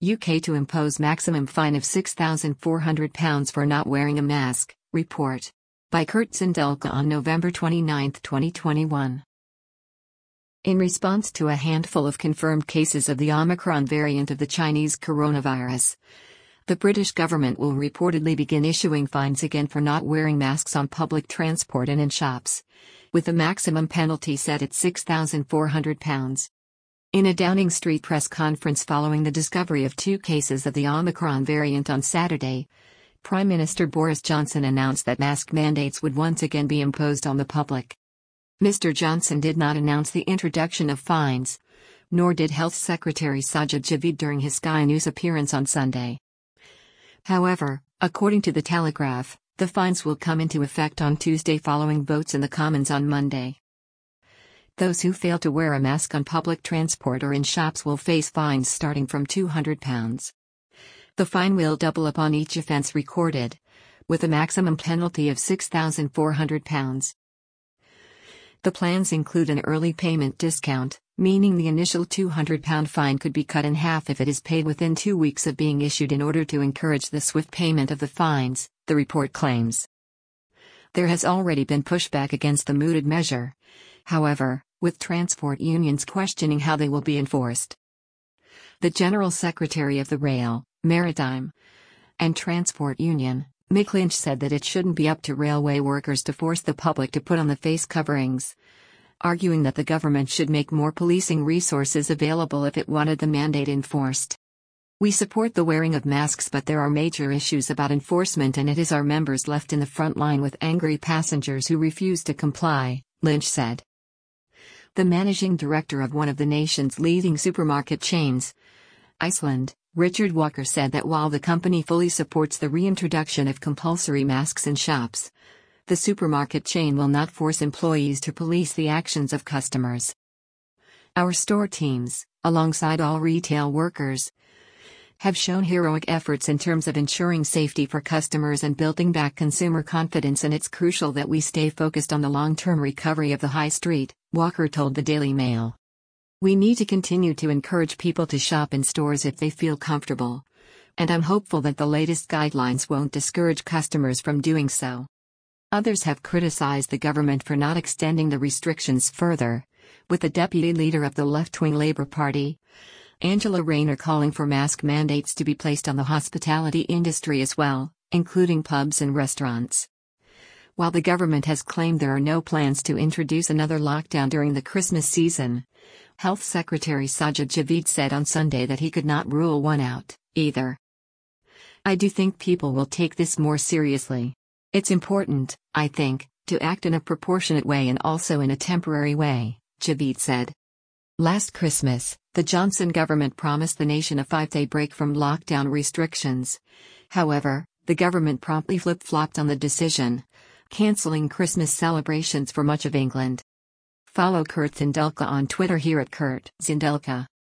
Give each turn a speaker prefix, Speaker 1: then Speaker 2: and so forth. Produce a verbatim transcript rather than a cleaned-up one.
Speaker 1: U K to impose maximum fine of six thousand four hundred pounds for not wearing a mask, report. By Kurt Zindelka on November twenty-ninth, twenty twenty-one. In response to a handful of confirmed cases of the Omicron variant of the Chinese coronavirus, the British government will reportedly begin issuing fines again for not wearing masks on public transport and in shops, with the maximum penalty set at six thousand four hundred pounds. In a Downing Street press conference following the discovery of two cases of the Omicron variant on Saturday, Prime Minister Boris Johnson announced that mask mandates would once again be imposed on the public. Mister Johnson did not announce the introduction of fines, nor did Health Secretary Sajid Javid during his Sky News appearance on Sunday. However, according to The Telegraph, the fines will come into effect on Tuesday following votes in the Commons on Monday. Those who fail to wear a mask on public transport or in shops will face fines starting from two hundred pounds. The fine will double upon each offence recorded, with a maximum penalty of six thousand four hundred pounds. The plans include an early payment discount, meaning the initial two hundred pound fine could be cut in half if it is paid within two weeks of being issued in order to encourage the swift payment of the fines, the report claims. There has already been pushback against the mooted measure, however, with transport unions questioning how they will be enforced. The General Secretary of the Rail, Maritime, and Transport Union, Mick Lynch, said that it shouldn't be up to railway workers to force the public to put on the face coverings, arguing that the government should make more policing resources available if it wanted the mandate enforced. We support the wearing of masks, but there are major issues about enforcement, and it is our members left in the front line with angry passengers who refuse to comply, Lynch said. The managing director of one of the nation's leading supermarket chains, Iceland, Richard Walker, said that while the company fully supports the reintroduction of compulsory masks in shops, the supermarket chain will not force employees to police the actions of customers. Our store teams, alongside all retail workers, have shown heroic efforts in terms of ensuring safety for customers and building back consumer confidence, and it's crucial that we stay focused on the long-term recovery of the high street, Walker told the Daily Mail. We need to continue to encourage people to shop in stores if they feel comfortable, and I'm hopeful that the latest guidelines won't discourage customers from doing so. Others have criticized the government for not extending the restrictions further, with the deputy leader of the left-wing Labour Party, Angela Rayner, calling for mask mandates to be placed on the hospitality industry as well, including pubs and restaurants. While the government has claimed there are no plans to introduce another lockdown during the Christmas season, Health Secretary Sajid Javid said on Sunday that he could not rule one out, either. I do think people will take this more seriously. It's important, I think, to act in a proportionate way and also in a temporary way, Javid said. Last Christmas, the Johnson government promised the nation a five-day break from lockdown restrictions. However, the government promptly flip-flopped on the decision, cancelling Christmas celebrations for much of England. Follow Kurt Zindelka on Twitter here at Kurt Zindelka.